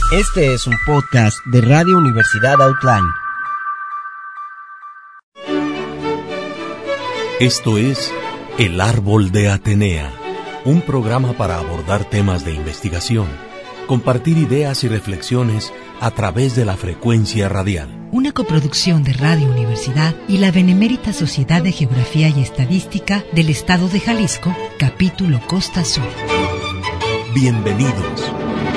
Este es un podcast de Radio Universidad Outline. Esto es El Árbol de Atenea, un programa para abordar temas de investigación, compartir ideas y reflexiones a través de la frecuencia radial. Una coproducción de Radio Universidad y la Benemérita Sociedad de Geografía y Estadística del Estado de Jalisco, capítulo Costa Sur. Bienvenidos.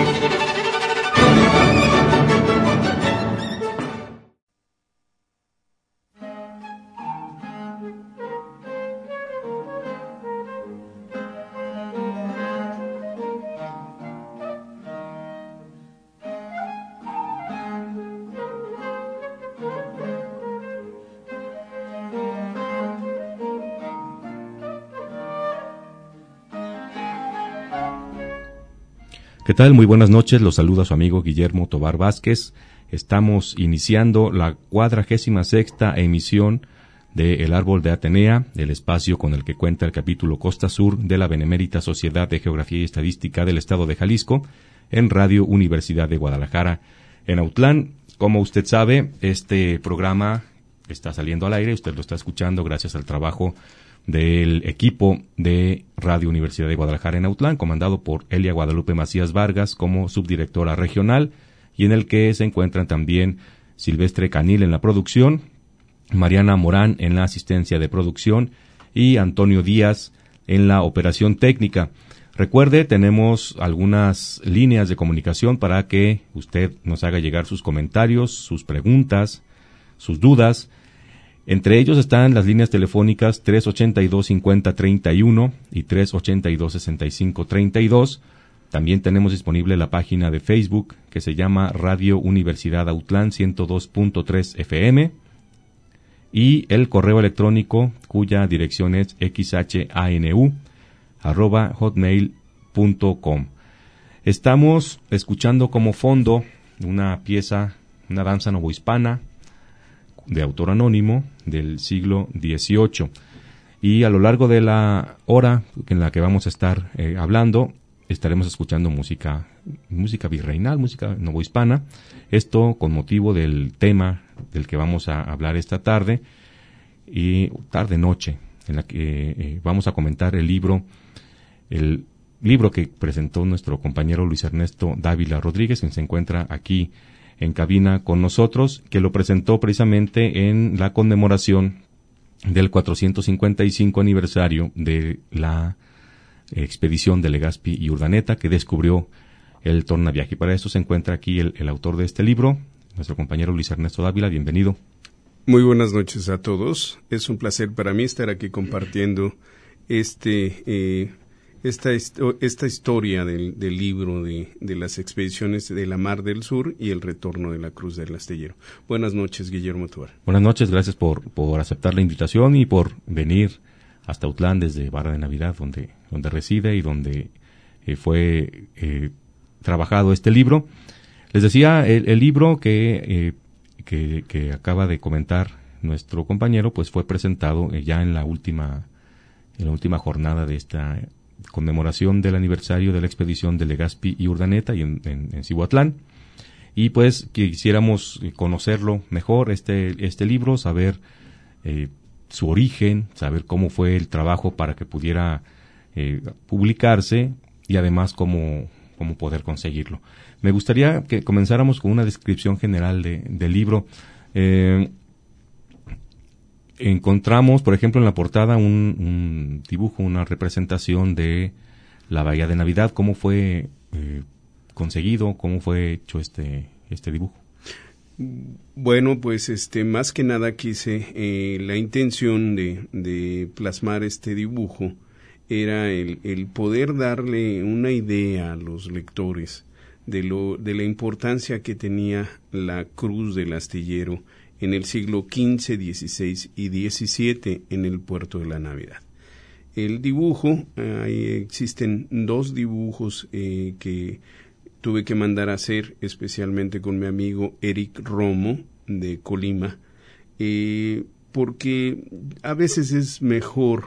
¿Qué tal? Muy buenas noches, los saluda su amigo Guillermo Tobar Vázquez. Estamos iniciando la 46ª emisión de El Árbol de Atenea, el espacio con el que cuenta el capítulo Costa Sur de la Benemérita Sociedad de Geografía y Estadística del Estado de Jalisco, en Radio Universidad de Guadalajara, en Autlán. Como usted sabe, este programa está saliendo al aire, usted lo está escuchando gracias al trabajo del equipo de Radio Universidad de Guadalajara en Autlán, comandado por Elia Guadalupe Macías Vargas como subdirectora regional, y en el que se encuentran también Silvestre Canil en la producción, Mariana Morán en la asistencia de producción y Antonio Díaz en la operación técnica. Recuerde, tenemos algunas líneas de comunicación para que usted nos haga llegar sus comentarios, sus preguntas, sus dudas. Entre ellos están las líneas telefónicas 382-5031 y 382-6532. También tenemos disponible la página de Facebook que se llama Radio Universidad Autlán 102.3 FM y el correo electrónico cuya dirección es xhanu@hotmail.com. Estamos escuchando como fondo una pieza, una danza novohispana de autor anónimo del siglo XVIII, y a lo largo de la hora en la que vamos a estar hablando estaremos escuchando música virreinal, música novohispana, esto con motivo del tema del que vamos a hablar esta tarde y tarde-noche, en la que vamos a comentar el libro que presentó nuestro compañero Luis Ernesto Dávila Rodríguez, quien se encuentra aquí en cabina con nosotros, que lo presentó precisamente en la conmemoración del 455 aniversario de la expedición de Legazpi y Urdaneta, que descubrió el tornaviaje. Y para eso se encuentra aquí el autor de este libro, nuestro compañero Luis Ernesto Dávila. Bienvenido. Muy buenas noches a todos. Es un placer para mí estar aquí compartiendo esta historia del libro de las expediciones de la Mar del Sur y el retorno de la Cruz del Astillero. Buenas noches, Guillermo Tobar. Buenas noches, gracias por aceptar la invitación y por venir hasta Autlán desde Barra de Navidad, donde reside y donde fue trabajado este libro. Les decía, el libro que acaba de comentar nuestro compañero, pues fue presentado ya en la última jornada de esta conmemoración del aniversario de la expedición de Legazpi y Urdaneta y en Cihuatlán, y pues quisiéramos conocerlo mejor, este libro, saber su origen, saber cómo fue el trabajo para que pudiera publicarse y además cómo poder conseguirlo. Me gustaría que comenzáramos con una descripción general del libro. Encontramos, por ejemplo, en la portada un dibujo, una representación de la Bahía de Navidad. ¿Cómo fue conseguido? ¿Cómo fue hecho este dibujo? Bueno, pues más que nada quise, la intención de plasmar este dibujo era el poder darle una idea a los lectores de la importancia que tenía la Cruz del Astillero en el siglo XV, XVI y XVII en el puerto de la Navidad. El dibujo, ahí existen dos dibujos que tuve que mandar a hacer, especialmente con mi amigo Eric Romo de Colima, porque a veces es mejor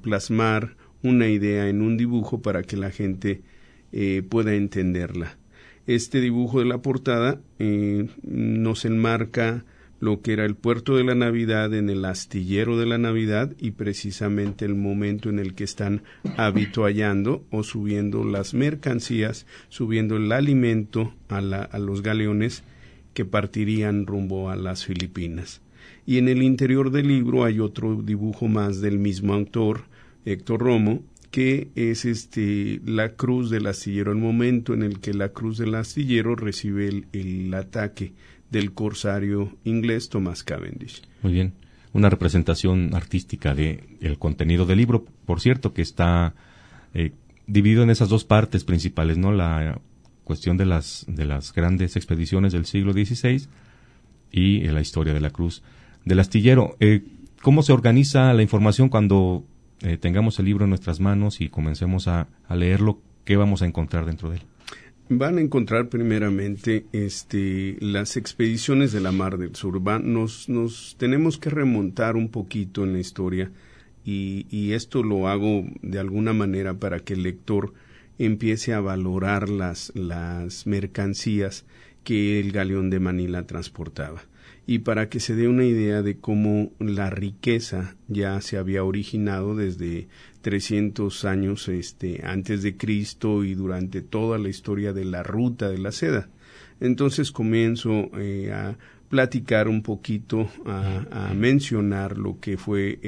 plasmar una idea en un dibujo para que la gente pueda entenderla. Este dibujo de la portada nos enmarca lo que era el puerto de la Navidad en el astillero de la Navidad, y precisamente el momento en el que están avituallando o subiendo las mercancías, subiendo el alimento a los galeones que partirían rumbo a las Filipinas. Y en el interior del libro hay otro dibujo más del mismo autor, Héctor Romo, que es la cruz del astillero, el momento en el que la cruz del astillero recibe el ataque del corsario inglés Thomas Cavendish. Muy bien, una representación artística de el contenido del libro, por cierto, que está dividido en esas dos partes principales, ¿no? La cuestión de las grandes expediciones del siglo XVI y la historia de la cruz del astillero. ¿Cómo se organiza la información cuando tengamos el libro en nuestras manos y comencemos a leerlo? ¿Qué vamos a encontrar dentro de él? Van a encontrar primeramente las expediciones de la Mar del Sur. Nos tenemos que remontar un poquito en la historia, y esto lo hago de alguna manera para que el lector empiece a valorar las mercancías que el galeón de Manila transportaba, y para que se dé una idea de cómo la riqueza ya se había originado desde 300 años antes de Cristo y durante toda la historia de la ruta de la seda. Entonces comienzo a platicar un poquito, a mencionar lo que fue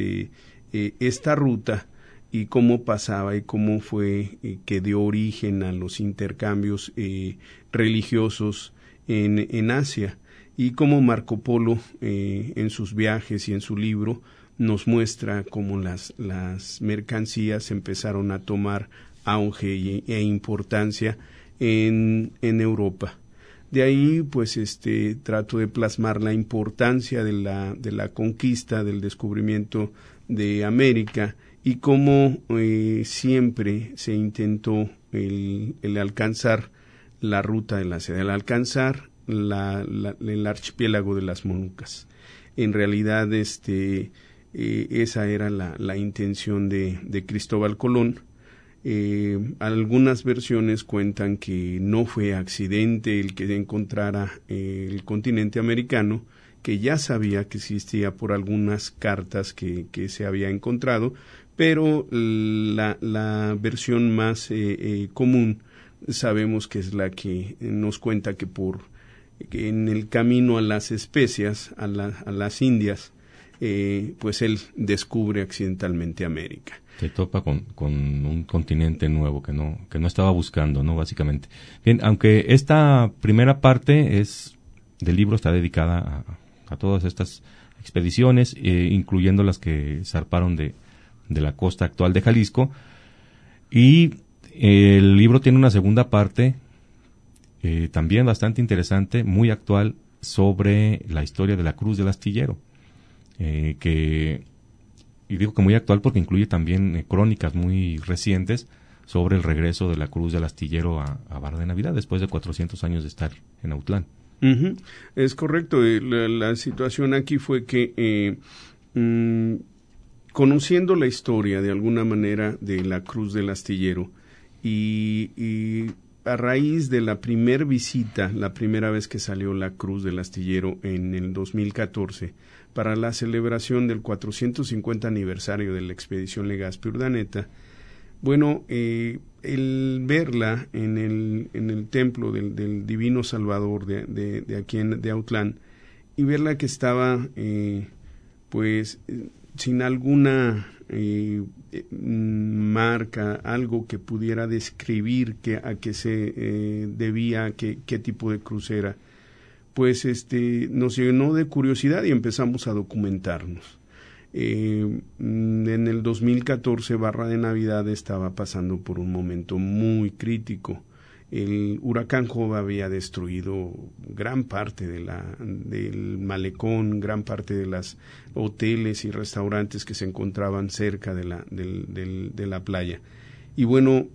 esta ruta y cómo pasaba y cómo fue que dio origen a los intercambios religiosos en Asia, y cómo Marco Polo en sus viajes y en su libro nos muestra cómo las mercancías empezaron a tomar auge e importancia en Europa. De ahí, pues, trato de plasmar la importancia de la conquista, del descubrimiento de América, y cómo siempre se intentó el alcanzar la ruta de la seda, el alcanzar el archipiélago de las Molucas. En realidad, esa era la intención de Cristóbal Colón. Algunas versiones cuentan que no fue accidente el que encontrara el continente americano, que ya sabía que existía por algunas cartas que se había encontrado, pero la versión más común sabemos que es la que nos cuenta que en el camino a las especias, a las Indias, pues él descubre accidentalmente América. Se topa con un continente nuevo que no estaba buscando, ¿no? Básicamente. Bien, aunque esta primera parte del libro está dedicada a todas estas expediciones, incluyendo las que zarparon de la costa actual de Jalisco, y el libro tiene una segunda parte también bastante interesante, muy actual, sobre la historia de la Cruz del Astillero, y digo que muy actual porque incluye también crónicas muy recientes sobre el regreso de la Cruz del Astillero a Bar de Navidad después de 400 años de estar en Autlán. Uh-huh. Es correcto. La situación aquí fue que conociendo la historia de alguna manera de la Cruz del Astillero, y a raíz de la primera visita, la primera vez que salió la Cruz del Astillero en el 2014, para la celebración del 450 aniversario de la expedición Legazpi Urdaneta, bueno, el verla en el templo del Divino Salvador de aquí de Autlán, y verla que estaba pues sin alguna marca, algo que pudiera describir a qué se debía, qué tipo de cruz era, pues nos llenó de curiosidad y empezamos a documentarnos. En el 2014 Barra de Navidad estaba pasando por un momento muy crítico. El huracán Joba había destruido gran parte del malecón, gran parte de los hoteles y restaurantes que se encontraban cerca de la playa. Y bueno,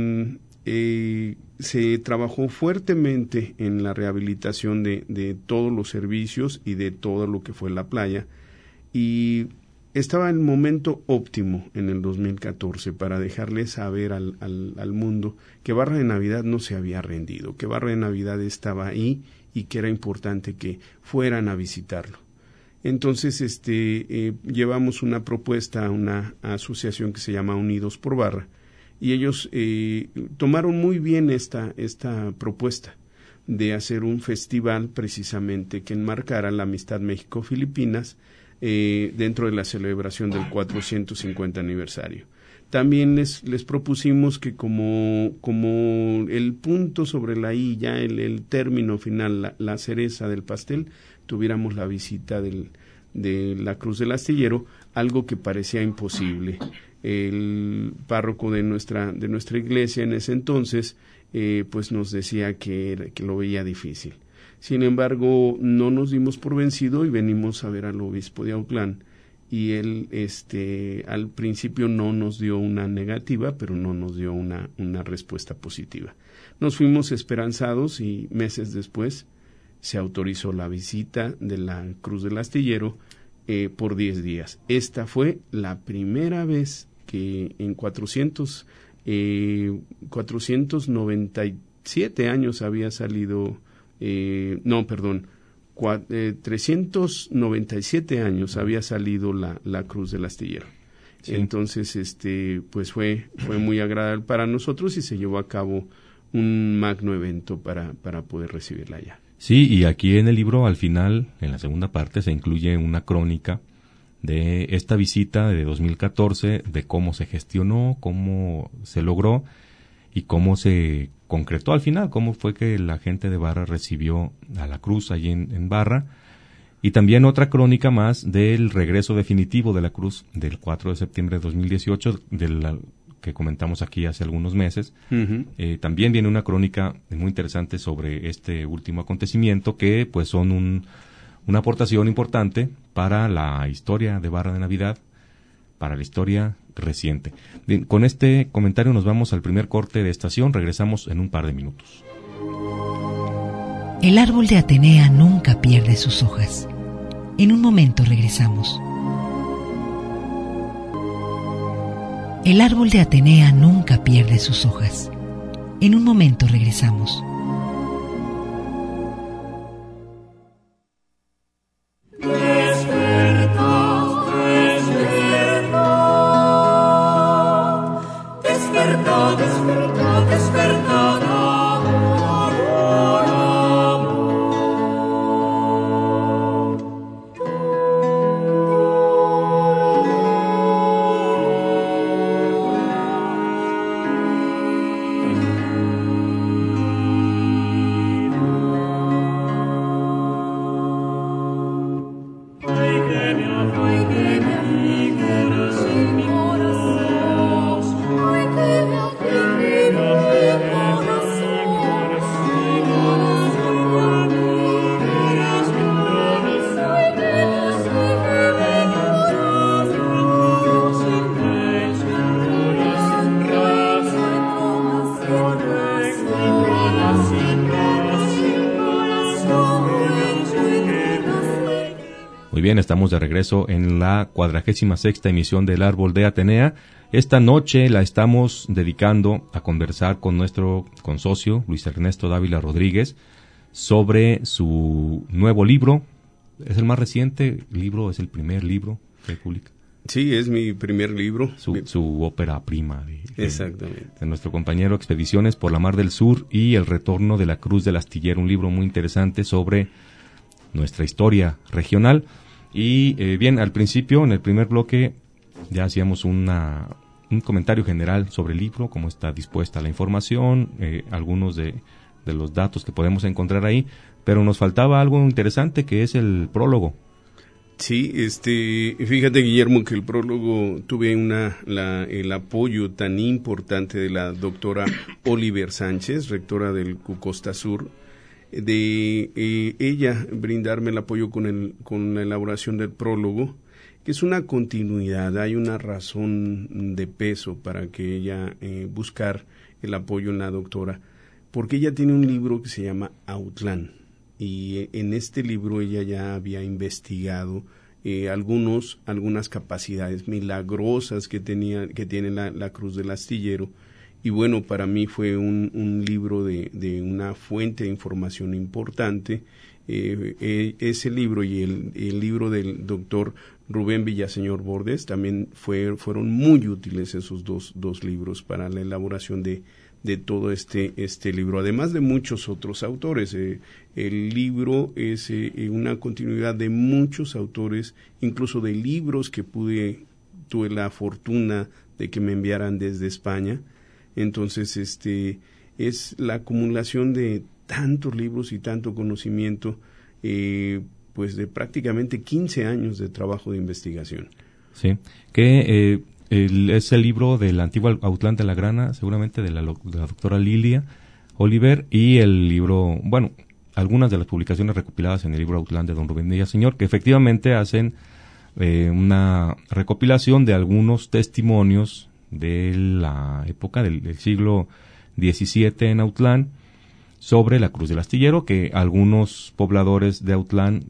se trabajó fuertemente en la rehabilitación de todos los servicios y de todo lo que fue la playa. Y estaba el momento óptimo en el 2014 para dejarle saber al mundo que Barra de Navidad no se había rendido, que Barra de Navidad estaba ahí y que era importante que fueran a visitarlo. Entonces llevamos una propuesta a una asociación que se llama Unidos por Barra, y ellos tomaron muy bien esta propuesta de hacer un festival precisamente que enmarcara la amistad México-Filipinas dentro de la celebración del 450 aniversario. También les propusimos que como el punto sobre la I, ya el término final, la cereza del pastel, tuviéramos la visita de la Cruz del Astillero, algo que parecía imposible. El párroco de nuestra iglesia en ese entonces pues nos decía que lo veía difícil. Sin embargo, no nos dimos por vencido y venimos a ver al obispo de Autlán, y él al principio no nos dio una negativa, pero no nos dio una respuesta positiva. Nos fuimos esperanzados y meses después se autorizó la visita de la Cruz del Astillero por 10 días. Esta fue la primera vez que en 497 años había salido, 397 años había salido la Cruz del Astillero. Sí. Entonces, pues fue muy agradable para nosotros y se llevó a cabo un magno evento para poder recibirla allá. Sí, y aquí en el libro, al final, en la segunda parte, se incluye una crónica de esta visita de 2014, de cómo se gestionó, cómo se logró y cómo se concretó al final, cómo fue que la gente de Barra recibió a la Cruz allí en Barra, y también otra crónica más del regreso definitivo de la Cruz del 4 de septiembre de 2018, que comentamos aquí hace algunos meses. Uh-huh. También viene una crónica muy interesante sobre este último acontecimiento, que pues son una aportación importante para la historia de Barra de Navidad, para la historia reciente. Bien, con este comentario nos vamos al primer corte de estación. Regresamos en un par de minutos. El árbol de Atenea nunca pierde sus hojas. En un momento regresamos. El árbol de Atenea nunca pierde sus hojas. En un momento regresamos. Bien, estamos de regreso en la 46ª emisión del Árbol de Atenea. Esta noche la estamos dedicando a conversar con nuestro consocio, Luis Ernesto Dávila Rodríguez, sobre su nuevo libro. ¿Es el más reciente libro? ¿Es el primer libro que publica? Sí, es mi primer libro. Su ópera prima. Exactamente. De nuestro compañero Expediciones por la Mar del Sur y El Retorno de la Cruz del Astillero, un libro muy interesante sobre nuestra historia regional. Y bien, al principio, en el primer bloque, ya hacíamos un comentario general sobre el libro, cómo está dispuesta la información, algunos de los datos que podemos encontrar ahí, pero nos faltaba algo interesante, que es el prólogo. Sí, fíjate, Guillermo, que el prólogo tuve el apoyo tan importante de la doctora Oliver Sánchez, rectora del Costa Sur, de ella brindarme el apoyo con la elaboración del prólogo, que es una continuidad. Hay una razón de peso para que ella buscar el apoyo en la doctora, porque ella tiene un libro que se llama Autlán, y en este libro ella ya había investigado algunas capacidades milagrosas que tiene la Cruz del Astillero. Y bueno, para mí fue un libro de una fuente de información importante. Ese libro y el libro del doctor Rubén Villaseñor Bordes también fueron muy útiles, esos dos libros, para la elaboración de todo este libro, además de muchos otros autores. El libro es una continuidad de muchos autores, incluso de libros que tuve la fortuna de que me enviaran desde España. Entonces, es la acumulación de tantos libros y tanto conocimiento, pues de prácticamente 15 años de trabajo de investigación. Sí, que es el libro del antiguo Autlán de la Grana, seguramente de la doctora Lilia Oliver, y el libro, bueno, algunas de las publicaciones recopiladas en el libro Autlán de don Rubén Villaseñor, que efectivamente hacen una recopilación de algunos testimonios de la época del siglo XVII en Autlán sobre la Cruz del Astillero, que algunos pobladores de Autlán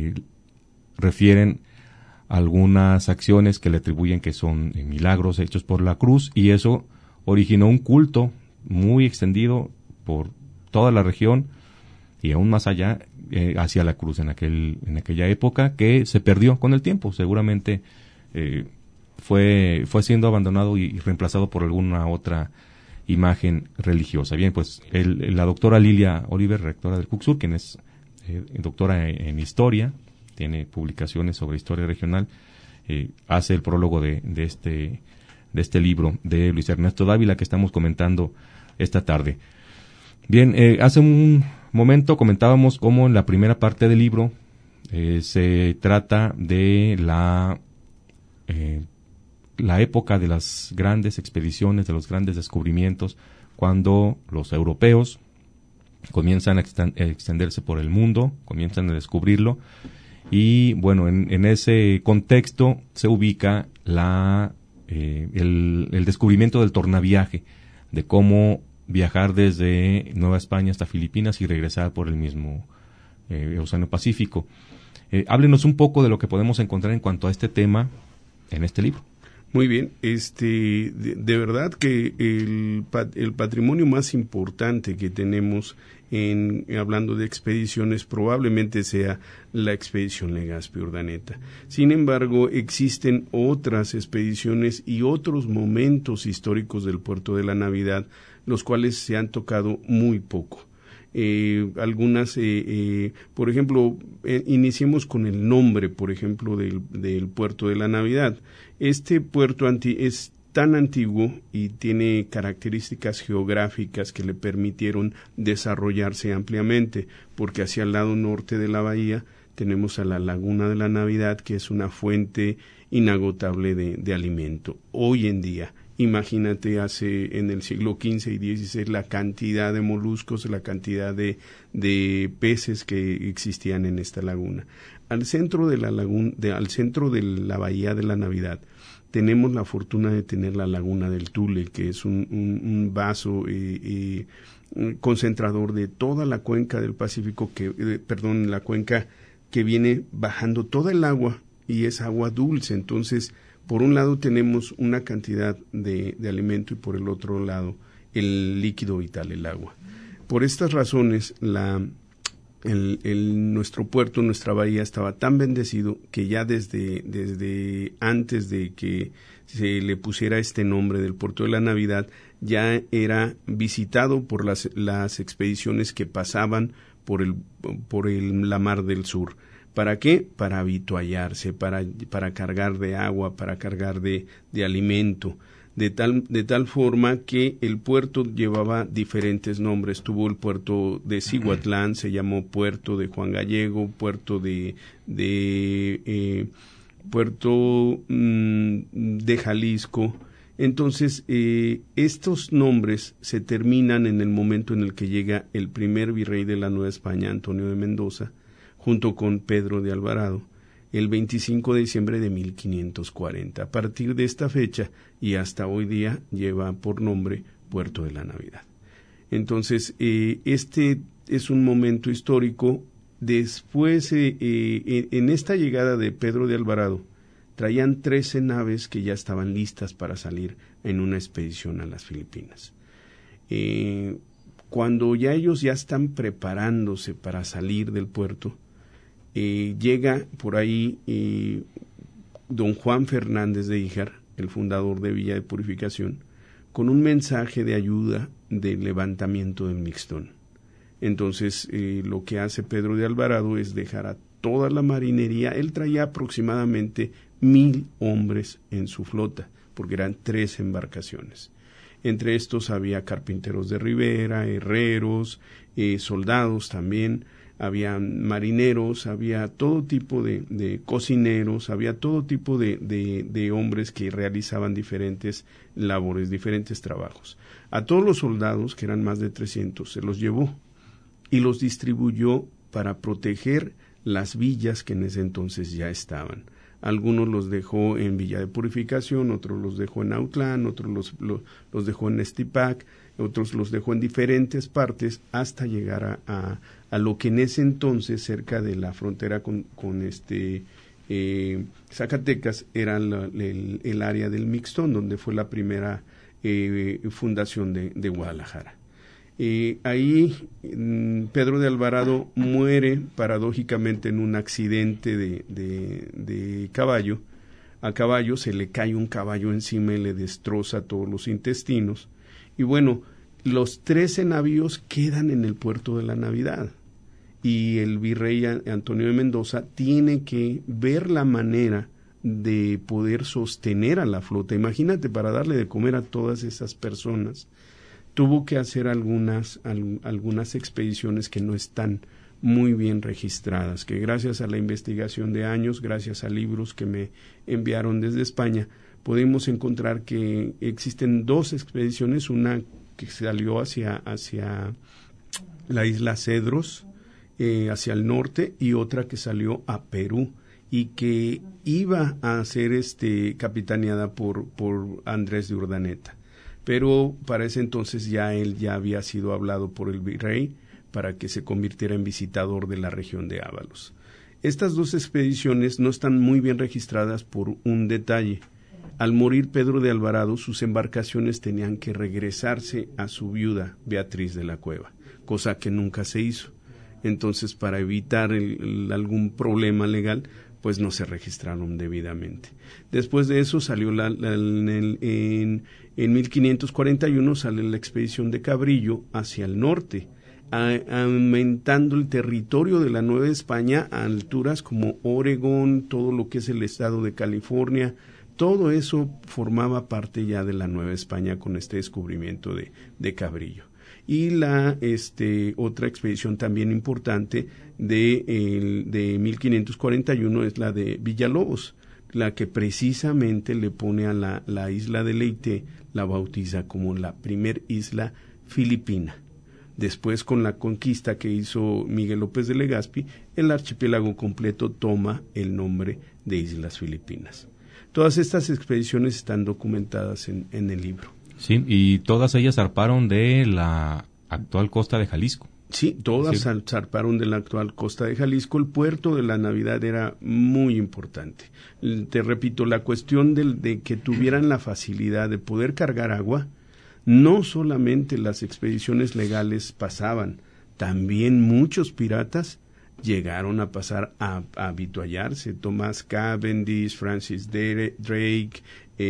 refieren algunas acciones que le atribuyen que son milagros hechos por la cruz, y eso originó un culto muy extendido por toda la región y aún más allá hacia la cruz en aquella época, que se perdió con el tiempo. Seguramente fue siendo abandonado y reemplazado por alguna otra imagen religiosa. Bien, pues la doctora Lilia Oliver, rectora del CUCSUR, quien es doctora en historia, tiene publicaciones sobre historia regional, hace el prólogo de este libro de Luis Ernesto Dávila que estamos comentando esta tarde. Bien, hace un momento comentábamos cómo en la primera parte del libro se trata de la época de las grandes expediciones, de los grandes descubrimientos, cuando los europeos comienzan a extenderse por el mundo, comienzan a descubrirlo, y bueno, en ese contexto se ubica el descubrimiento del tornaviaje, de cómo viajar desde Nueva España hasta Filipinas y regresar por el mismo Océano Pacífico. Háblenos un poco de lo que podemos encontrar en cuanto a este tema en este libro. Muy bien, de verdad que el patrimonio más importante que tenemos hablando de expediciones probablemente sea la expedición Legazpi-Urdaneta. Sin embargo, existen otras expediciones y otros momentos históricos del Puerto de la Navidad, los cuales se han tocado muy poco. Algunas, por ejemplo, iniciemos con el nombre, por ejemplo, del Puerto de la Navidad. Este puerto es tan antiguo y tiene características geográficas que le permitieron desarrollarse ampliamente, porque hacia el lado norte de la bahía tenemos a la Laguna de la Navidad, que es una fuente inagotable de alimento. Hoy en día, imagínate, en el siglo XV y XVI, la cantidad de moluscos, la cantidad de peces que existían en esta laguna. Al centro de al centro de la bahía de la Navidad, tenemos la fortuna de tener la Laguna del Tule, que es un vaso concentrador de toda la cuenca del Pacífico, la cuenca que viene bajando toda el agua, y es agua dulce. Entonces, por un lado tenemos una cantidad de alimento y por el otro lado el líquido vital, el agua. Por estas razones, nuestro puerto, nuestra bahía estaba tan bendecido que ya desde antes de que se le pusiera este nombre del Puerto de la Navidad, ya era visitado por las expediciones que pasaban por la Mar del Sur. ¿Para qué? Para avituallarse, para cargar de agua, para cargar de alimento. De tal forma que el puerto llevaba diferentes nombres. Tuvo el puerto de Cihuatlán, se llamó puerto de Juan Gallego, puerto de Jalisco. Entonces, estos nombres se terminan en el momento en el que llega el primer virrey de la Nueva España, Antonio de Mendoza, junto con Pedro de Alvarado, el 25 de diciembre de 1540. A partir de esta fecha y hasta hoy día lleva por nombre Puerto de la Navidad. Entonces, este es un momento histórico Después, en esta llegada de Pedro de Alvarado, traían 13 naves que ya estaban listas para salir en una expedición a las Filipinas. Cuando ya ellos ya están preparándose para salir del puerto, llega por ahí don Juan Fernández de Híjar, el fundador de Villa de Purificación, con un mensaje de ayuda del levantamiento del Mixtón. Entonces, lo que hace Pedro de Alvarado es dejar a toda la marinería. Él traía aproximadamente 1,000 hombres en su flota, porque eran 3 embarcaciones. Entre estos había carpinteros de ribera, herreros, soldados también, había marineros, había todo tipo de cocineros, había todo tipo de hombres que realizaban diferentes labores, diferentes trabajos. A todos los soldados, que eran más de 300, se los llevó y los distribuyó para proteger las villas que en ese entonces ya estaban. Algunos los dejó en Villa de Purificación, otros los dejó en Autlán, otros los dejó en Estipac, otros los dejó en diferentes partes hasta llegar a lo que en ese entonces, cerca de la frontera con Zacatecas, era el área del Mixtón, donde fue la primera fundación de Guadalajara. Ahí Pedro de Alvarado muere paradójicamente en un accidente de caballo. A caballo se le cae un caballo encima y le destroza todos los intestinos. Y bueno, los 13 navíos quedan en el puerto de la Navidad. Y el virrey Antonio de Mendoza tiene que ver la manera de poder sostener a la flota. Imagínate, para darle de comer a todas esas personas, tuvo que hacer algunas expediciones que no están muy bien registradas, que gracias a la investigación de años, gracias a libros que me enviaron desde España, pudimos encontrar que existen 2 expediciones, una que salió hacia la isla Cedros, hacia el norte, y otra que salió a Perú y que iba a ser capitaneada por Andrés de Urdaneta. Pero para ese entonces él ya había sido hablado por el virrey para que se convirtiera en visitador de la región de Ábalos. Estas 2 expediciones no están muy bien registradas por un detalle. Al morir Pedro de Alvarado, sus embarcaciones tenían que regresarse a su viuda, Beatriz de la Cueva, cosa que nunca se hizo. Entonces, para evitar algún problema legal, pues no se registraron debidamente. Después de eso salió en 1541 sale la expedición de Cabrillo hacia el norte, aumentando el territorio de la Nueva España a alturas como Oregón, todo lo que es el estado de California. Todo eso formaba parte ya de la Nueva España con este descubrimiento de Cabrillo. Y la otra expedición también importante de 1541 es la de Villalobos, la que precisamente le pone a la isla de Leyte, la bautiza como la primer isla filipina. Después, con la conquista que hizo Miguel López de Legazpi, el archipiélago completo toma el nombre de Islas Filipinas. Todas estas expediciones están documentadas en el libro. Sí, y todas ellas zarparon de la actual costa de Jalisco. Sí, todas zarparon de la actual costa de Jalisco. El puerto de la Navidad era muy importante. Te repito, la cuestión de que tuvieran la facilidad de poder cargar agua, no solamente las expediciones legales pasaban, también muchos piratas llegaron a pasar a avituallarse. Thomas Cavendish, Francis Drake,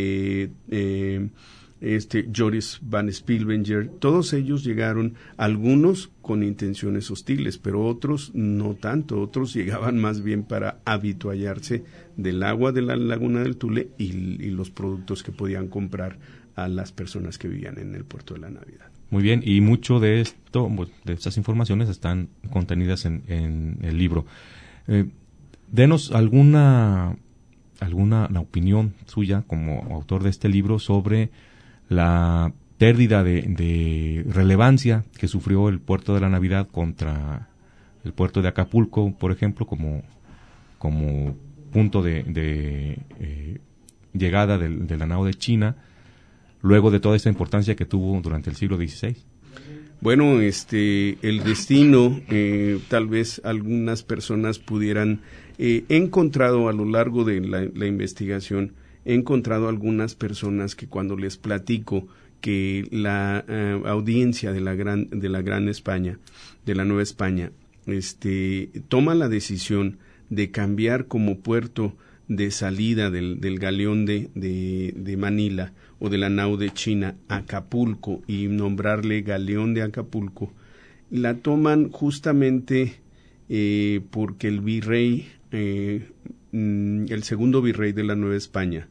Joris Van Spilvenger, todos ellos llegaron, algunos con intenciones hostiles, pero otros no tanto, otros llegaban más bien para avituallarse del agua de la laguna del Tule y los productos que podían comprar a las personas que vivían en el puerto de la Navidad. Muy bien, y mucho de esto, de estas informaciones están contenidas en el libro. Denos alguna opinión suya como autor de este libro sobre la pérdida de relevancia que sufrió el puerto de la Navidad contra el puerto de Acapulco, por ejemplo, como punto de llegada de la nao de China, luego de toda esta importancia que tuvo durante el siglo XVI. Bueno, el destino, tal vez algunas personas pudieran, he encontrado a lo largo de la investigación, he encontrado algunas personas que cuando les platico que la audiencia de la Gran España, de la Nueva España, toma la decisión de cambiar como puerto de salida del galeón de Manila o de la nao de China Acapulco y nombrarle Galeón de Acapulco, la toman justamente porque el virrey, el segundo virrey de la Nueva España,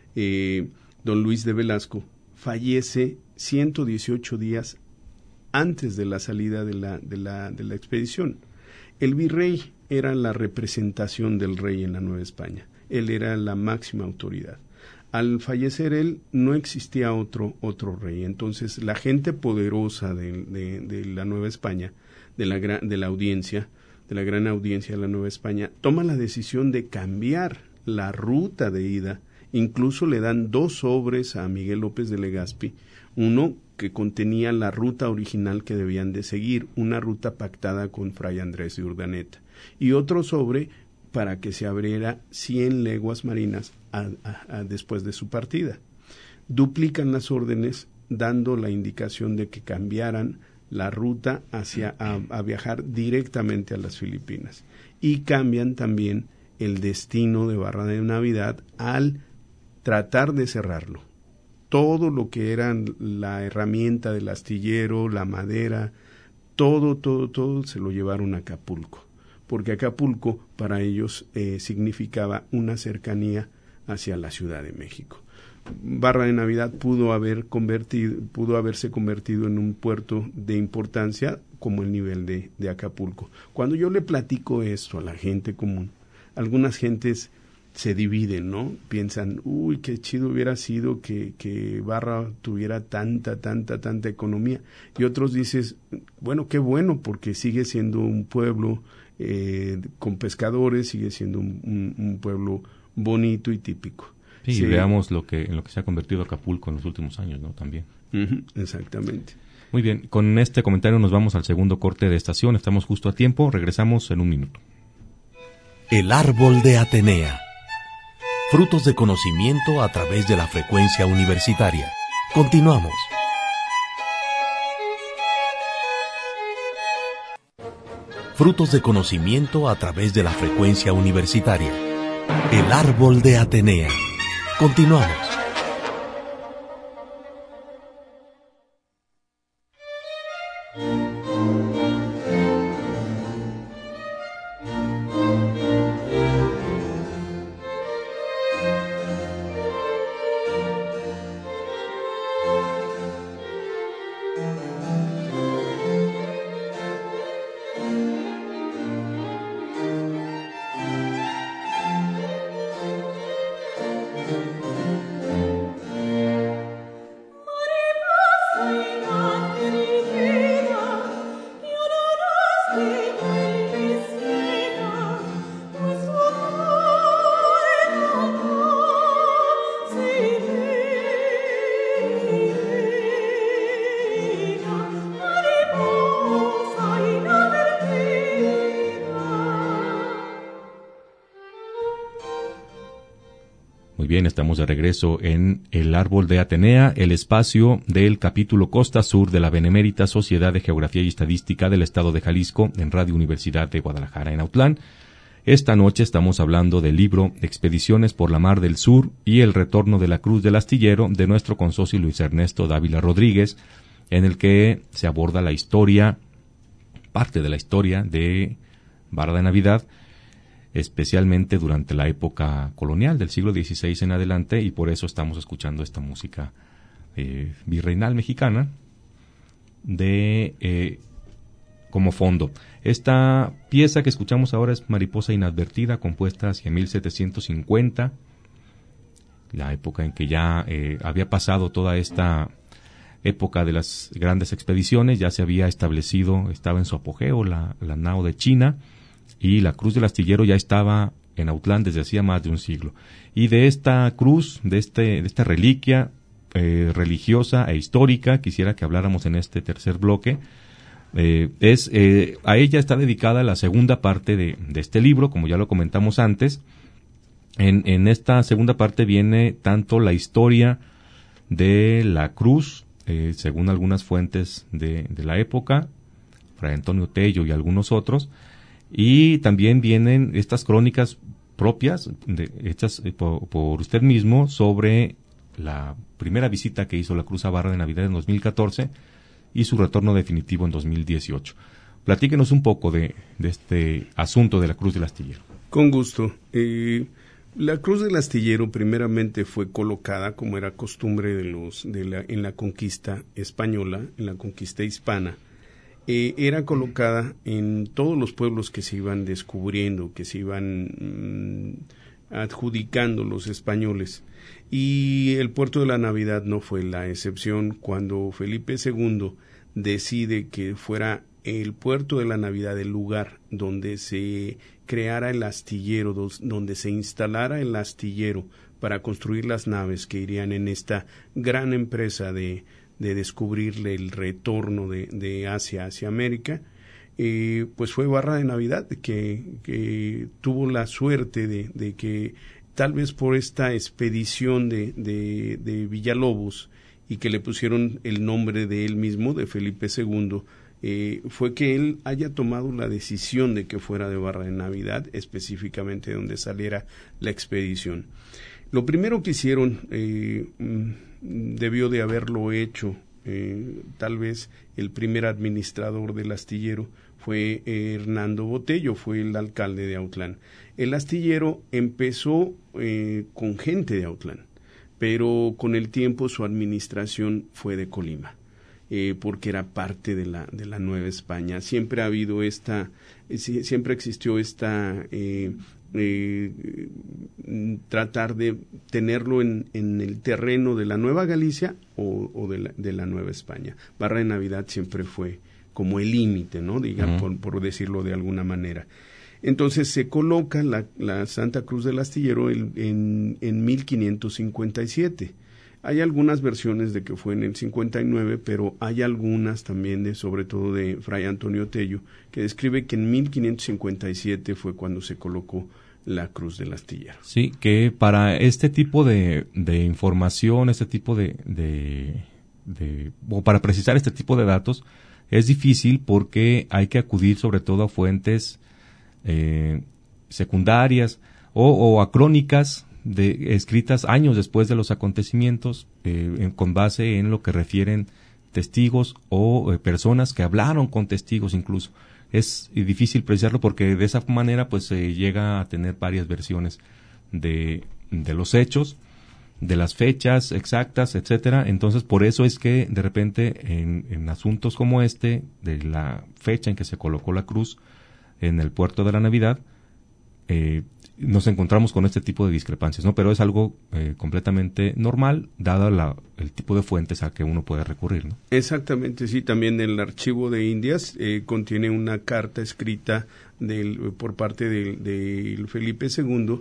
don Luis de Velasco, fallece 118 días antes de la salida de la expedición. El virrey era la representación del rey en la Nueva España. Él era la máxima autoridad. Al fallecer él, no existía otro rey. Entonces, la gente poderosa de la Nueva España, de la audiencia, de la gran audiencia de la Nueva España, toma la decisión de cambiar la ruta de ida. Incluso le dan 2 sobres a Miguel López de Legazpi, uno que contenía la ruta original que debían de seguir, una ruta pactada con Fray Andrés de Urdaneta, y otro sobre para que se abriera 100 leguas marinas después de su partida. Duplican las órdenes, dando la indicación de que cambiaran la ruta a viajar directamente a las Filipinas, y cambian también el destino de Barra de Navidad al tratar de cerrarlo. Todo lo que era la herramienta del astillero, la madera, todo se lo llevaron a Acapulco, porque Acapulco para ellos significaba una cercanía hacia la Ciudad de México. Barra de Navidad pudo haberse convertido en un puerto de importancia como el nivel de Acapulco. Cuando yo le platico esto a la gente común, algunas gentes se dividen, ¿no? Piensan, uy, qué chido hubiera sido que Barra tuviera tanta economía. Y otros dices, bueno, qué bueno, porque sigue siendo un pueblo con pescadores, sigue siendo un pueblo bonito y típico. Sí, y veamos en lo que se ha convertido Acapulco en los últimos años, ¿no? También. Exactamente. Muy bien, con este comentario nos vamos al segundo corte de estación. Estamos justo a tiempo, regresamos en un minuto. El árbol de Atenea. Frutos de conocimiento a través de la frecuencia universitaria. Continuamos. Frutos de conocimiento a través de la frecuencia universitaria. El árbol de Atenea. Continuamos. Bien, estamos de regreso en El Árbol de Atenea, el espacio del capítulo Costa Sur de la Benemérita Sociedad de Geografía y Estadística del Estado de Jalisco en Radio Universidad de Guadalajara, en Autlán. Esta noche estamos hablando del libro Expediciones por la Mar del Sur y el retorno de la Cruz del Astillero de nuestro consocio Luis Ernesto Dávila Rodríguez, en el que se aborda la historia, parte de la historia de Barra de Navidad, especialmente durante la época colonial del siglo XVI en adelante, y por eso estamos escuchando esta música virreinal mexicana como fondo. Esta pieza que escuchamos ahora es Mariposa Inadvertida, compuesta hacia 1750, la época en que ya había pasado toda esta época de las grandes expediciones, ya se había establecido, estaba en su apogeo la nao de China, y la Cruz del Astillero ya estaba en Autlán desde hacía más de un siglo. Y de esta cruz, de esta reliquia religiosa e histórica, quisiera que habláramos en este tercer bloque, A ella está dedicada la segunda parte de este libro, como ya lo comentamos antes. En esta segunda parte viene tanto la historia de la cruz, según algunas fuentes de la época, Fray Antonio Tello y algunos otros, y también vienen estas crónicas propias hechas por usted mismo sobre la primera visita que hizo la Cruz a Barra de Navidad en 2014 y su retorno definitivo en 2018. Platíquenos un poco de este asunto de la Cruz del Astillero. Con gusto. La Cruz del Astillero primeramente fue colocada, como era costumbre en la conquista española, en la conquista hispana. Era colocada en todos los pueblos que se iban descubriendo, que se iban adjudicando los españoles. Y el puerto de la Navidad no fue la excepción. Cuando Felipe II decide que fuera el puerto de la Navidad el lugar donde se creara el astillero, donde se instalara el astillero para construir las naves que irían en esta gran empresa de descubrirle el retorno de Asia hacia América, pues fue Barra de Navidad, que tuvo la suerte de que tal vez por esta expedición de Villalobos, y que le pusieron el nombre de él mismo, de Felipe II, fue que él haya tomado la decisión de que fuera de Barra de Navidad, específicamente donde saliera la expedición. Lo primero que hicieron, debió de haberlo hecho, tal vez el primer administrador del astillero fue Hernando Botello, fue el alcalde de Autlán. El astillero empezó con gente de Autlán, pero con el tiempo su administración fue de Colima, porque era parte de la Nueva España. Siempre ha habido siempre existió esta tratar de tenerlo en el terreno de la Nueva Galicia o de la Nueva España. Barra de Navidad siempre fue como el límite, ¿no? Digan, por decirlo de alguna manera. Entonces se coloca la Santa Cruz del Astillero en 1557. Hay algunas versiones de que fue en el 59, pero hay algunas también, sobre todo de Fray Antonio Tello, que describe que en 1557 fue cuando se colocó la Cruz del Astillero. Sí, que para este tipo de información, este tipo o para precisar este tipo de datos, es difícil porque hay que acudir sobre todo a fuentes secundarias o a crónicas escritas años después de los acontecimientos, con base en lo que refieren testigos o personas que hablaron con testigos incluso. Es difícil precisarlo porque de esa manera pues se llega a tener varias versiones de los hechos, de las fechas exactas, etcétera. Entonces por eso es que de repente en asuntos como este, de la fecha en que se colocó la cruz en el puerto de la Navidad, nos encontramos con este tipo de discrepancias, ¿no? Pero es algo completamente normal, dado el tipo de fuentes a que uno puede recurrir, ¿no? Exactamente, sí. También el Archivo de Indias contiene una carta escrita por parte de Felipe II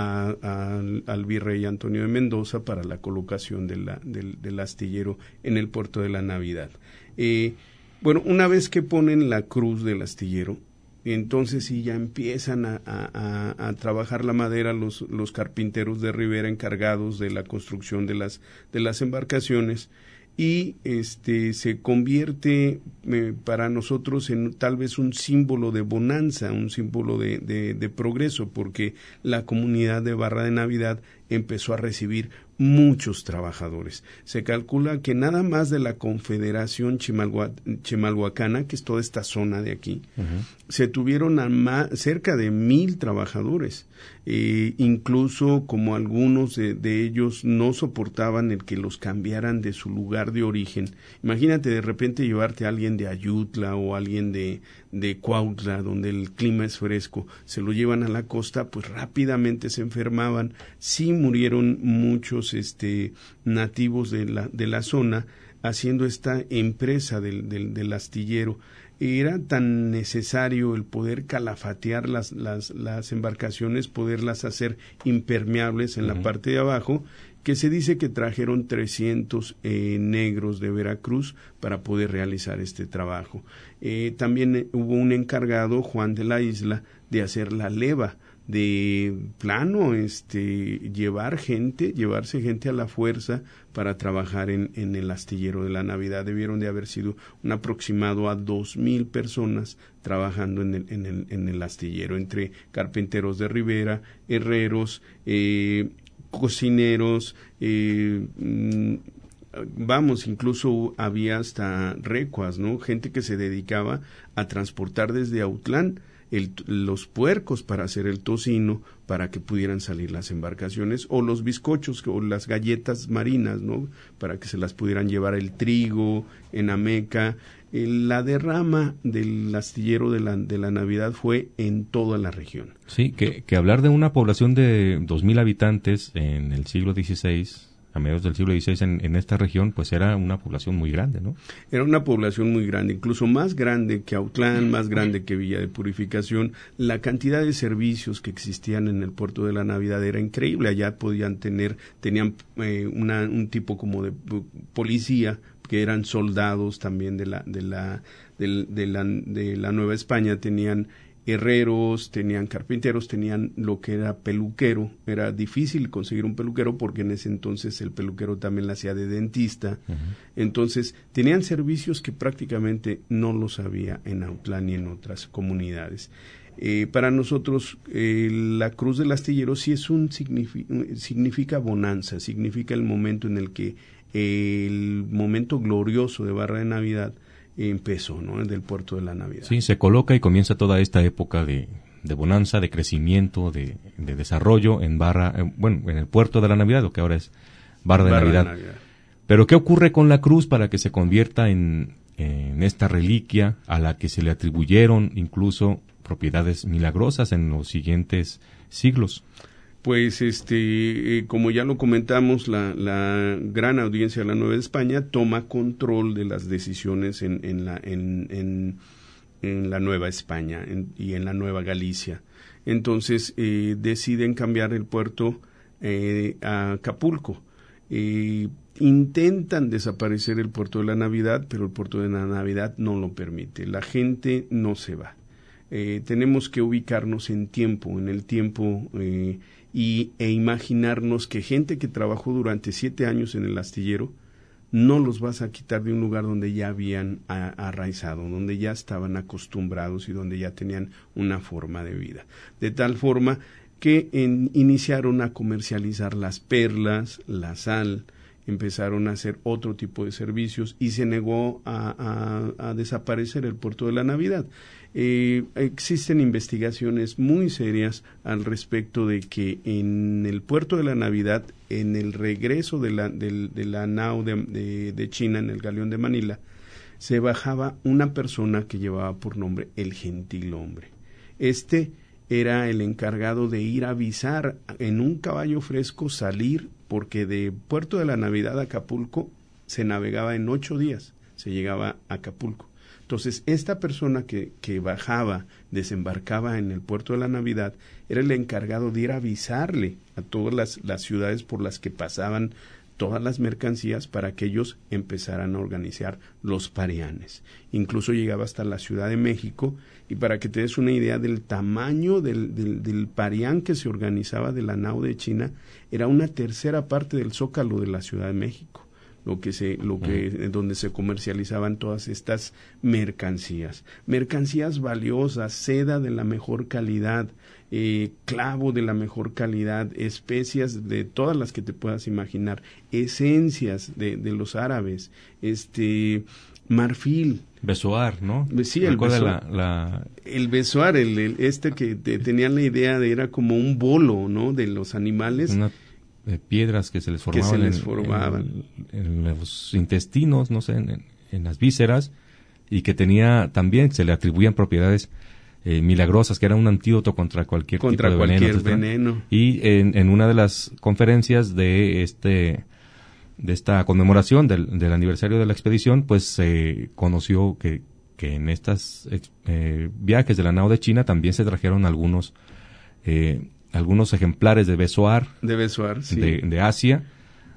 al virrey Antonio de Mendoza para la colocación del astillero en el puerto de la Navidad. Bueno, una vez que ponen la cruz del astillero, entonces sí ya empiezan a trabajar la madera los carpinteros de Rivera encargados de la construcción de las embarcaciones, y se convierte para nosotros en tal vez un símbolo de bonanza, un símbolo de progreso, porque la comunidad de Barra de Navidad empezó a recibir muchos trabajadores. Se calcula que nada más de la Confederación Chimalhuacana, que es toda esta zona de aquí, se tuvieron cerca de 1,000 trabajadores. Incluso como algunos de ellos no soportaban el que los cambiaran de su lugar de origen. Imagínate de repente llevarte a alguien de Ayutla o alguien de Cuautla, donde el clima es fresco, se lo llevan a la costa, pues rápidamente se enfermaban. Sí murieron muchos nativos de la zona haciendo esta empresa del astillero. Era tan necesario el poder calafatear las embarcaciones, poderlas hacer impermeables en la parte de abajo, que se dice que trajeron 300 negros de Veracruz para poder realizar este trabajo. También hubo un encargado, Juan de la Isla, de hacer la leva, de plano llevarse gente a la fuerza para trabajar en el astillero de la Navidad. Debieron de haber sido un aproximado a 2,000 personas trabajando en el astillero, entre carpinteros de ribera, herreros, cocineros, incluso había hasta recuas, ¿no? Gente que se dedicaba a transportar desde Autlán los puercos para hacer el tocino, para que pudieran salir las embarcaciones, o los bizcochos o las galletas marinas, ¿no? Para que se las pudieran llevar, el trigo en Ameca. La derrama del astillero de la Navidad fue en toda la región. Sí, que hablar de una población de 2,000 habitantes en el siglo XVI, a mediados del siglo XVI en esta región, pues era una población muy grande, ¿no? Era una población muy grande, incluso más grande que Autlán, más grande que Villa de Purificación. La cantidad de servicios que existían en el puerto de la Navidad era increíble. Allá tenían un tipo como de policía, que eran soldados también de la Nueva España. Tenían herreros, tenían carpinteros, tenían lo que era peluquero. Era difícil conseguir un peluquero porque en ese entonces el peluquero también la hacía de dentista. Uh-huh. Entonces tenían servicios que prácticamente no los había en Autlán y en otras comunidades. Para nosotros la Cruz del Astillero sí es significa bonanza, significa el momento en el que el momento glorioso de Barra de Navidad empezó, ¿no? Del puerto de la Navidad. Sí, se coloca y comienza toda esta época de bonanza, de crecimiento, de desarrollo en en el puerto de la Navidad, lo que ahora es Barra de Navidad. Pero ¿qué ocurre con la cruz para que se convierta en esta reliquia a la que se le atribuyeron incluso propiedades milagrosas en los siguientes siglos? Pues como ya lo comentamos, la gran audiencia de la Nueva España toma control de las decisiones en la Nueva España y en la Nueva Galicia. Entonces deciden cambiar el puerto a Acapulco. Intentan desaparecer el puerto de la Navidad, pero el puerto de la Navidad no lo permite. La gente no se va. Tenemos que ubicarnos en el tiempo e imaginarnos que gente que trabajó durante 7 años en el astillero no los vas a quitar de un lugar donde ya habían arraizado, donde ya estaban acostumbrados y donde ya tenían una forma de vida. De tal forma que iniciaron a comercializar las perlas, la sal, empezaron a hacer otro tipo de servicios y se negó a desaparecer el puerto de la Navidad. Existen investigaciones muy serias al respecto de que en el puerto de la Navidad, en el regreso de la nao de China, en el galeón de Manila, se bajaba una persona que llevaba por nombre el Gentilhombre. Era el encargado de ir a avisar en un caballo fresco, salir, porque de Puerto de la Navidad a Acapulco se navegaba en 8 días, se llegaba a Acapulco. Entonces, esta persona que bajaba, desembarcaba en el Puerto de la Navidad, era el encargado de ir a avisarle a todas las ciudades por las que pasaban todas las mercancías para que ellos empezaran a organizar los parianes. Incluso llegaba hasta la Ciudad de México, y para que te des una idea del tamaño del parián que se organizaba de la nao de China, era una tercera parte del Zócalo de la Ciudad de México, donde se comercializaban todas estas mercancías valiosas, seda de la mejor calidad, clavo de la mejor calidad, especias de todas las que te puedas imaginar, esencias de los árabes, marfil, besoar, ¿no? Sí, el besoar. El besoar, que tenían la idea era como un bolo, ¿no? De los animales. Piedras que se les formaban, en los intestinos, no sé, en las vísceras, y que también se le atribuían propiedades milagrosas, que era un antídoto contra cualquier tipo de veneno. Y en una de las conferencias de esta conmemoración del aniversario de la expedición, pues se conoció que en estas viajes de la nao de China también se trajeron algunos ejemplares de besoar, sí, de Asia,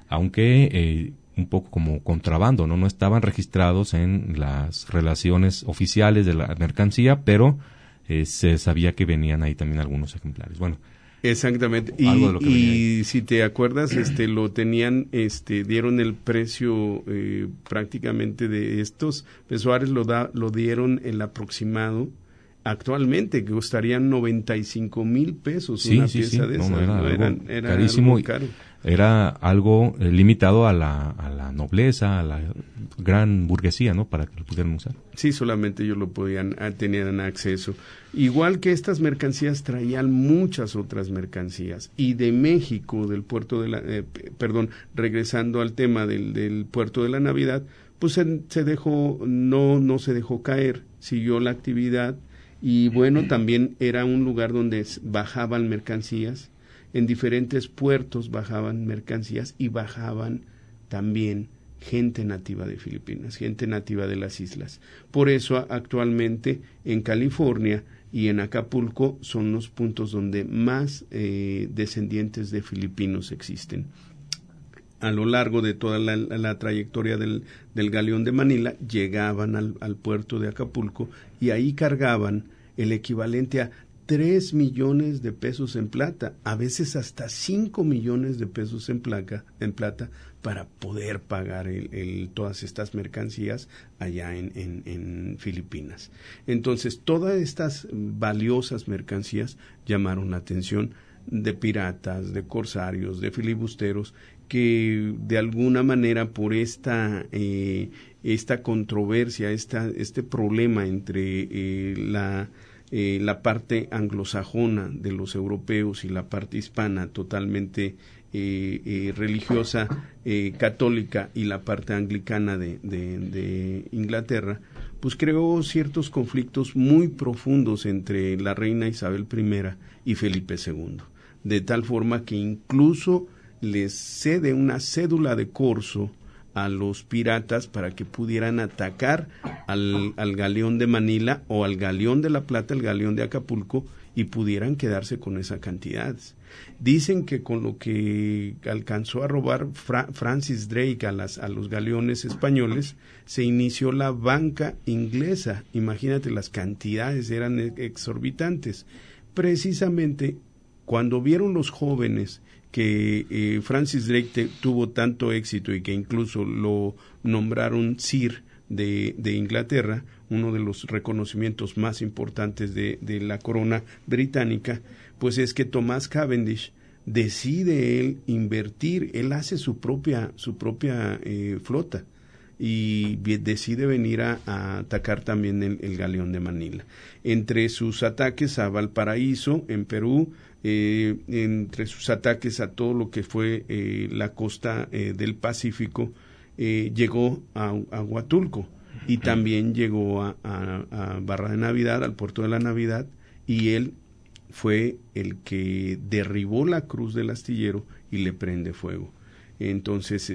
aunque un poco como contrabando, no estaban registrados en las relaciones oficiales de la mercancía, pero se sabía que venían ahí también algunos ejemplares. Bueno, exactamente. Y si te acuerdas, lo tenían, dieron el precio prácticamente de estos. Suárez lo dieron el aproximado. Actualmente costarían 95,000 pesos una pieza de esas. Era carísimo, algo caro. Era algo limitado a la nobleza, a la gran burguesía, ¿no? Para que lo pudieran usar. Sí, solamente ellos lo tenían acceso. Igual que estas mercancías traían muchas otras mercancías. Y de México, del puerto de regresando al tema del puerto de la Navidad, pues se dejó, no se dejó caer, siguió la actividad. Y bueno, también era un lugar donde bajaban mercancías, en diferentes puertos bajaban mercancías y bajaban también gente nativa de Filipinas, gente nativa de las islas. Por eso actualmente en California y en Acapulco son los puntos donde más descendientes de filipinos existen. A lo largo de toda la trayectoria del galeón de Manila, llegaban al puerto de Acapulco y ahí cargaban el equivalente a 3 millones de pesos en plata, a veces hasta 5 millones de pesos en plata, para poder pagar todas estas mercancías allá en Filipinas. Entonces, todas estas valiosas mercancías llamaron la atención de piratas, de corsarios, de filibusteros, que de alguna manera por esta controversia, este problema entre la parte anglosajona de los europeos y la parte hispana totalmente religiosa católica y la parte anglicana de Inglaterra, pues creó ciertos conflictos muy profundos entre la reina Isabel I y Felipe II, de tal forma que incluso les cede una cédula de corso a los piratas para que pudieran atacar al galeón de Manila o al galeón de La Plata, el galeón de Acapulco, y pudieran quedarse con esa cantidad. Dicen que con lo que alcanzó a robar Francis Drake a los galeones españoles, se inició la banca inglesa. Imagínate, las cantidades eran exorbitantes. Precisamente cuando vieron los jóvenes que Francis Drake tuvo tanto éxito y que incluso lo nombraron Sir de Inglaterra, uno de los reconocimientos más importantes de la corona británica, pues es que Thomas Cavendish decide él invertir, él hace su propia flota y decide venir a atacar también el galeón de Manila. Entre sus ataques a Valparaíso, en Perú, entre sus ataques a todo lo que fue la costa del Pacífico, llegó a Huatulco y también llegó a Barra de Navidad, al puerto de la Navidad, y él fue el que derribó la cruz del astillero y le prende fuego. Entonces,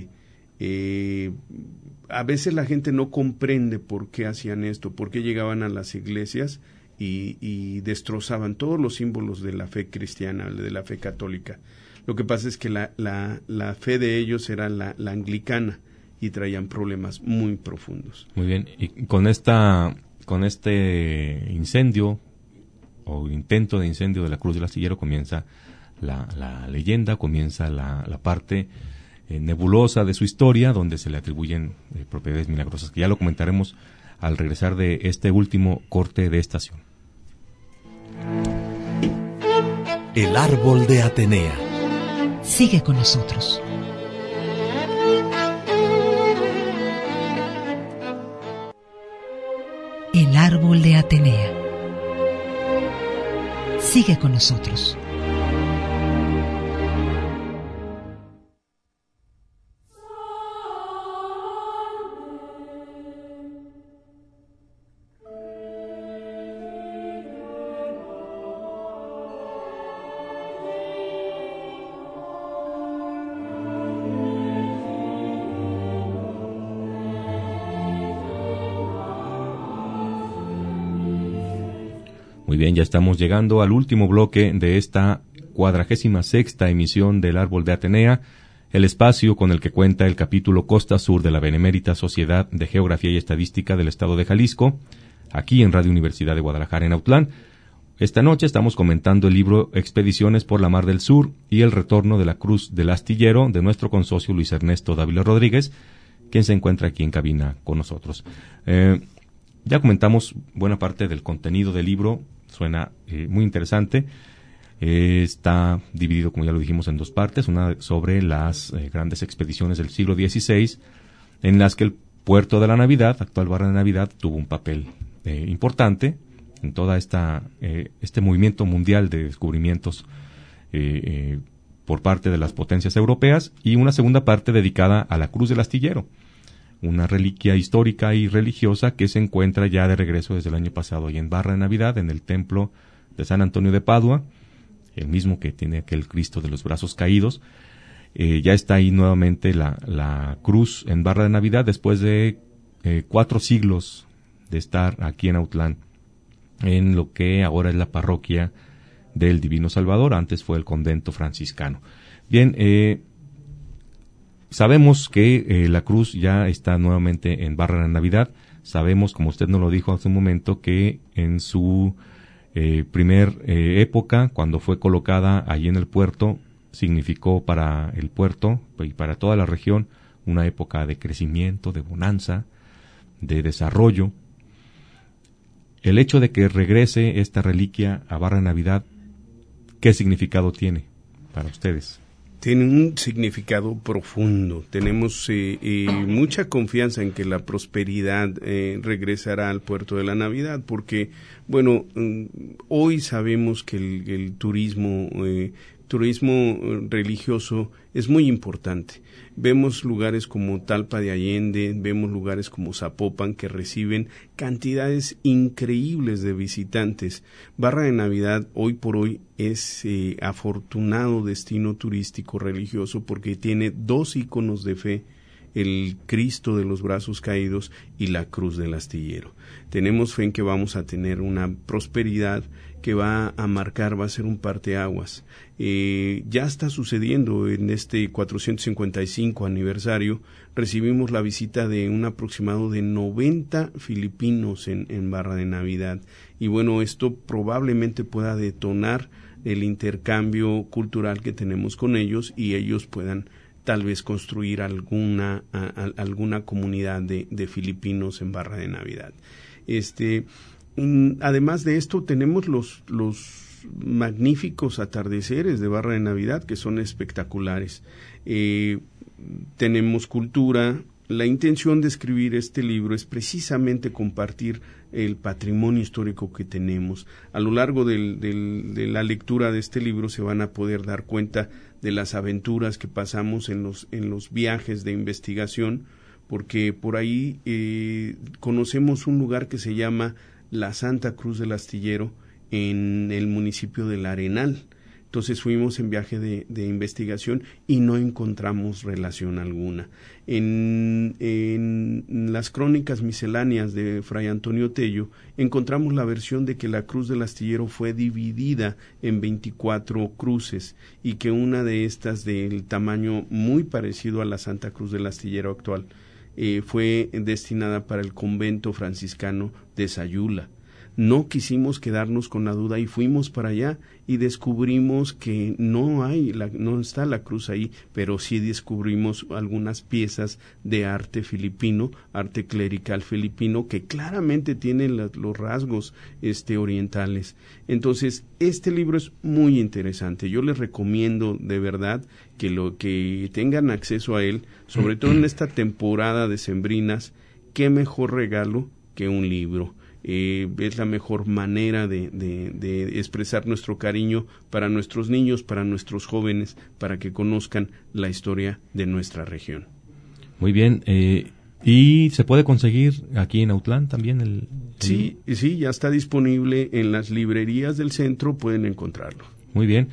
a veces la gente no comprende por qué hacían esto, por qué llegaban a las iglesias y destrozaban todos los símbolos de la fe cristiana, de la fe católica. Lo que pasa es que la fe de ellos era la anglicana y traían problemas muy profundos. Muy bien, y con este incendio o intento de incendio de la cruz del astillero comienza la leyenda, comienza la parte nebulosa de su historia, donde se le atribuyen propiedades milagrosas, que ya lo comentaremos al regresar de este último corte de estación. El árbol de Atenea. Sigue con nosotros. El árbol de Atenea. Sigue con nosotros. Muy bien, ya estamos llegando al último bloque de esta 46ª emisión del Árbol de Atenea. el espacio con el que cuenta el capítulo Costa Sur de la Benemérita Sociedad de Geografía y Estadística del Estado de Jalisco, aquí en Radio Universidad de Guadalajara en Autlán. Esta noche estamos comentando el libro Expediciones por la Mar del Sur y el retorno de la Cruz del Astillero de nuestro consocio Luis Ernesto Dávila Rodríguez, quien se encuentra aquí en cabina con nosotros. Ya comentamos buena parte del contenido del libro, suena muy interesante. Está dividido, como ya lo dijimos, en dos partes, una sobre las grandes expediciones del siglo XVI, en las que el puerto de la Navidad, actual Barra de Navidad, tuvo un papel importante en toda este movimiento mundial de descubrimientos por parte de las potencias europeas, y una segunda parte dedicada a la Cruz del Astillero, una reliquia histórica y religiosa que se encuentra ya de regreso desde el año pasado y en Barra de Navidad, en el templo de San Antonio de Padua, el mismo que tiene aquel Cristo de los brazos caídos. Ya está ahí nuevamente la cruz en Barra de Navidad después de 4 siglos de estar aquí en Autlán, en lo que ahora es la parroquia del Divino Salvador, antes fue el convento franciscano. Bien, sabemos que la cruz ya está nuevamente en Barra de Navidad. Sabemos, como usted nos lo dijo hace un momento, que en su primer época, cuando fue colocada allí en el puerto, significó para el puerto y para toda la región una época de crecimiento, de bonanza, de desarrollo. El hecho de que regrese esta reliquia a Barra de Navidad, ¿qué significado tiene para ustedes? Tiene un significado profundo. Tenemos mucha confianza en que la prosperidad regresará al puerto de la Navidad, porque, bueno, hoy sabemos que el turismo religioso es muy importante. Vemos lugares como Talpa de Allende, vemos lugares como Zapopan que reciben cantidades increíbles de visitantes. Barra de Navidad hoy por hoy es afortunado destino turístico religioso porque tiene 2 íconos de fe: el Cristo de los brazos caídos y la Cruz del Astillero. Tenemos fe en que vamos a tener una prosperidad que va a ser un parteaguas. Ya está sucediendo en este 455 aniversario. Recibimos la visita de un aproximado de 90 filipinos en Barra de Navidad. Y bueno, esto probablemente pueda detonar el intercambio cultural que tenemos con ellos y ellos puedan tal vez construir alguna comunidad de filipinos en Barra de Navidad. Además de esto, tenemos los magníficos atardeceres de Barra de Navidad, que son espectaculares. Tenemos cultura. La intención de escribir este libro es precisamente compartir el patrimonio histórico que tenemos. A lo largo de la lectura de este libro se van a poder dar cuenta de las aventuras que pasamos en los viajes de investigación, porque por ahí conocemos un lugar que se llama la Santa Cruz del Astillero en el municipio del Arenal. Entonces fuimos en viaje de investigación y no encontramos relación alguna. En las crónicas misceláneas de Fray Antonio Tello encontramos la versión de que la Cruz del Astillero fue dividida en 24 cruces y que una de estas, del tamaño muy parecido a la Santa Cruz del Astillero actual, fue destinada para el convento franciscano de Sayula. No quisimos quedarnos con la duda y fuimos para allá y descubrimos que no está la cruz ahí, pero sí descubrimos algunas piezas de arte filipino, arte clerical filipino, que claramente tienen los rasgos orientales. Entonces, este libro es muy interesante. Yo les recomiendo de verdad que tengan acceso a él, sobre todo en esta temporada decembrinas. Qué mejor regalo que un libro. Es la mejor manera de expresar nuestro cariño para nuestros niños, para nuestros jóvenes, para que conozcan la historia de nuestra región. Muy bien. ¿Y se puede conseguir aquí en Autlán también? Sí, ya está disponible en las librerías del centro, pueden encontrarlo. Muy bien.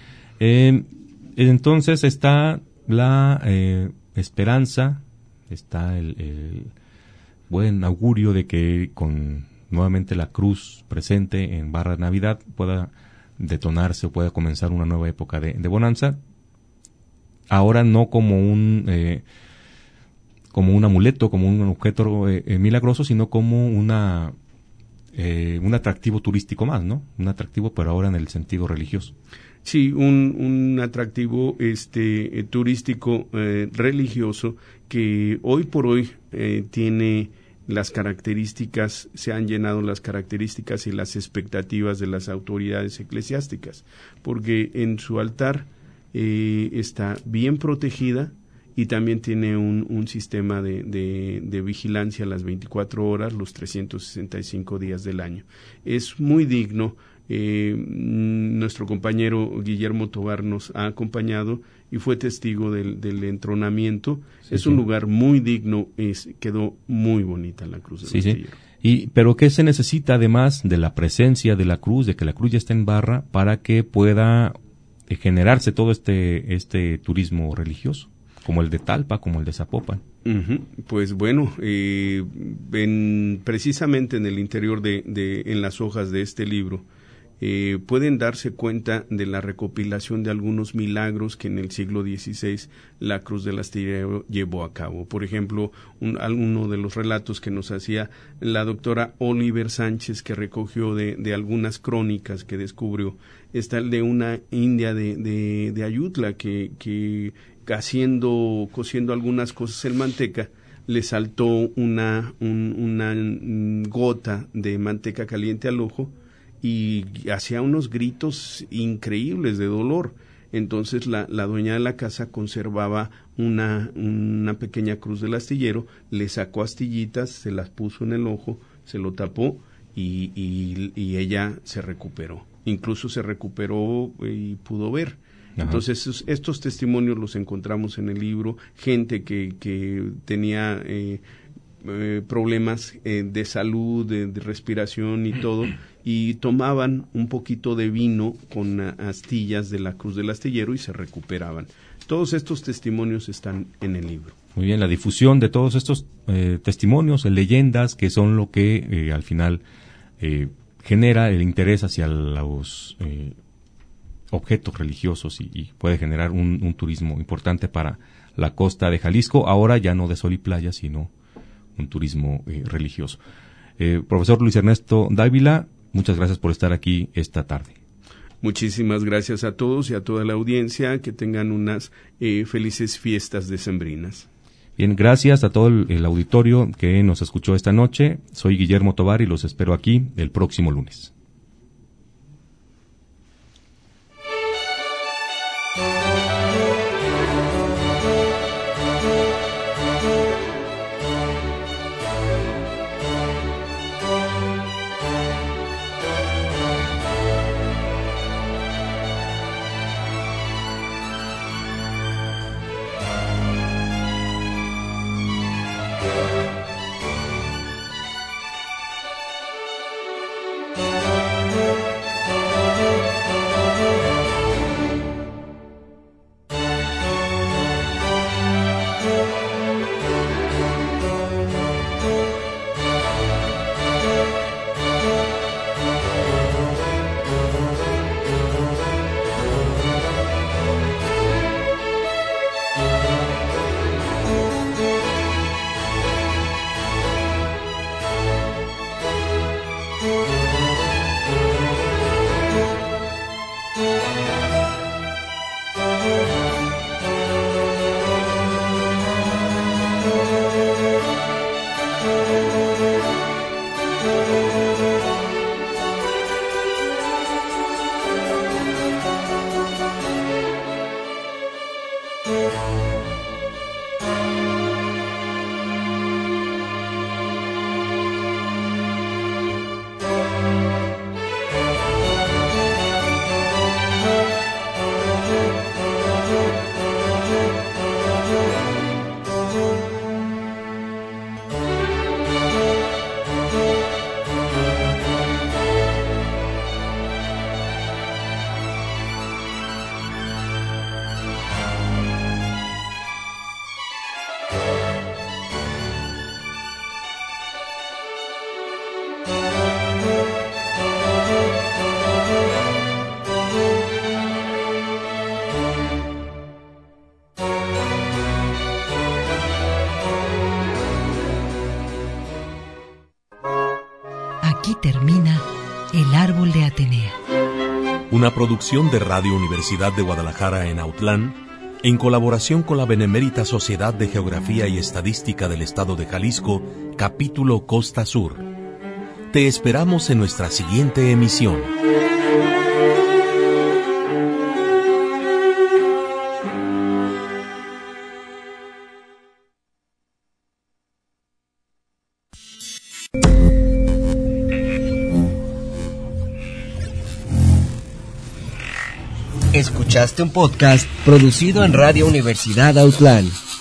Entonces está la esperanza, está el buen augurio de que con nuevamente la cruz presente en Barra de Navidad pueda detonarse o pueda comenzar una nueva época de bonanza. ahora no como un amuleto, como un objeto milagroso, sino como un atractivo turístico más, ¿no? Un atractivo, pero ahora en el sentido religioso. Sí, un atractivo turístico religioso que hoy por hoy tiene las características, se han llenado las características y las expectativas de las autoridades eclesiásticas, porque en su altar está bien protegida y también tiene un sistema de vigilancia las 24 horas, los 365 días del año. Es muy digno. Nuestro compañero Guillermo Tobar nos ha acompañado y fue testigo del entronamiento. Sí, es un lugar muy digno, quedó muy bonita la cruz del astillero. Pero ¿qué se necesita además de la presencia de la cruz, de que la cruz ya esté en barra, para que pueda generarse todo este turismo religioso, como el de Talpa, como el de Zapopan? Pues bueno, precisamente en el interior en las hojas de este libro, pueden darse cuenta de la recopilación de algunos milagros que en el siglo XVI la Cruz del Astillero llevó a cabo. Por ejemplo, uno de los relatos que nos hacía la doctora Oliver Sánchez, que recogió de algunas crónicas que descubrió, está el de una india de Ayutla que cociendo algunas cosas en manteca, le saltó una gota de manteca caliente al ojo y hacía unos gritos increíbles de dolor. Entonces la dueña de la casa conservaba una pequeña cruz del astillero, le sacó astillitas, se las puso en el ojo, se lo tapó y ella se recuperó. Incluso se recuperó y pudo ver. Ajá. Entonces estos testimonios los encontramos en el libro, gente que tenía problemas de salud, de respiración y todo, y tomaban un poquito de vino con astillas de la Cruz del Astillero y se recuperaban. Todos estos testimonios están en el libro. Muy bien, la difusión de todos estos testimonios, leyendas, que son lo que al final genera el interés hacia los objetos religiosos y puede generar un turismo importante para la costa de Jalisco, ahora ya no de sol y playa, sino un turismo religioso. Profesor Luis Ernesto Dávila, muchas gracias por estar aquí esta tarde. Muchísimas gracias a todos y a toda la audiencia, que tengan unas felices fiestas decembrinas. Bien, gracias a todo el auditorio que nos escuchó esta noche. Soy Guillermo Tobar y los espero aquí el próximo lunes. árbol de Atenea. Una producción de Radio Universidad de Guadalajara en Autlán, en colaboración con la Benemérita Sociedad de Geografía y Estadística del Estado de Jalisco, capítulo Costa Sur. Te esperamos en nuestra siguiente emisión. Escuchaste un podcast producido en Radio Universidad Autlán.